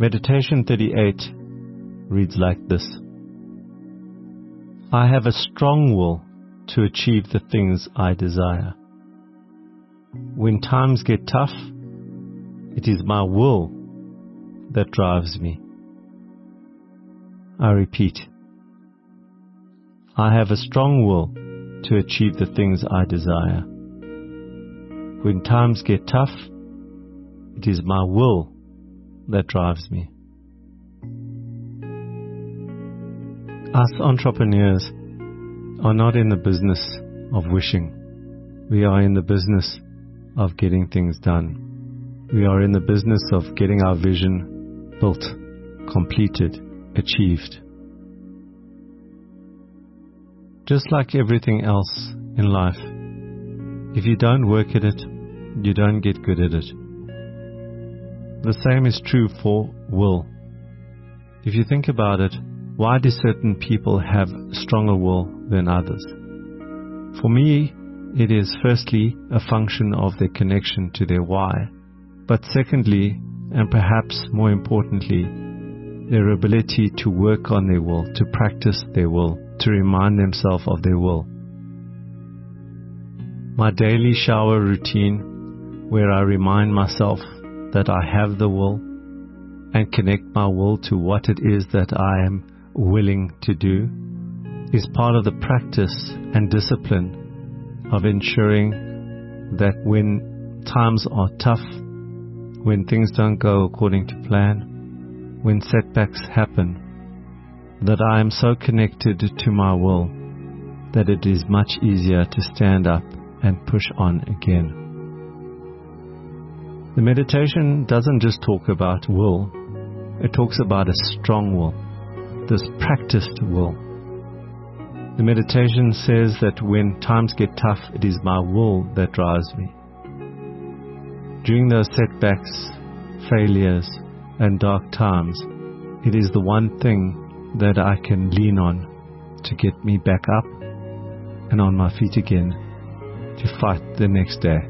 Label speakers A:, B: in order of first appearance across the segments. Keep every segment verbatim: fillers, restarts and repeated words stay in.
A: Meditation thirty-eight reads like this. I have a strong will to achieve the things I desire. When times get tough, it is my will that drives me. I repeat. I have a strong will to achieve the things I desire. When times get tough, it is my will that drives me. Us entrepreneurs are not in the business of wishing. We are in the business of getting things done. We are in the business of getting our vision built, completed, achieved. Just like everything else in life, if you don't work at it, you don't get good at it. The same is true for will. If you think about it, why do certain people have stronger will than others? For me, it is firstly a function of their connection to their why, but secondly, and perhaps more importantly, their ability to work on their will, to practice their will, to remind themselves of their will. My daily shower routine, where I remind myself that I have the will and connect my will to what it is that I am willing to do, is part of the practice and discipline of ensuring that when times are tough, when things don't go according to plan, when setbacks happen, that I am so connected to my will that it is much easier to stand up and push on again. The meditation doesn't just talk about will, it talks about a strong will, this practiced will. The meditation says that when times get tough, it is my will that drives me. During those setbacks, failures, and dark times, it is the one thing that I can lean on to get me back up and on my feet again to fight the next day.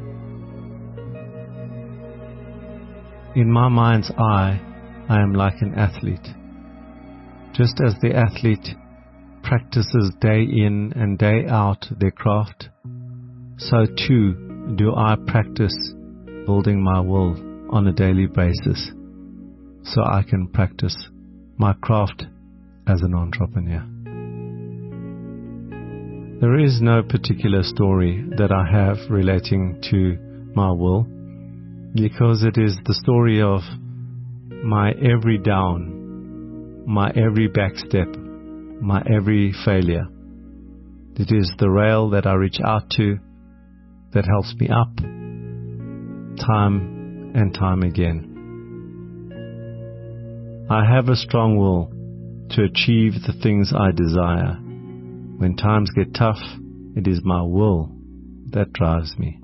A: In my mind's eye, I am like an athlete. Just as the athlete practices day in and day out their craft, so too do I practice building my will on a daily basis so I can practice my craft as an entrepreneur. There is no particular story that I have relating to my will, because it is the story of my every down, my every backstep, my every failure. It is the rail that I reach out to that helps me up time and time again. I have a strong will to achieve the things I desire. When times get tough, it is my will that drives me.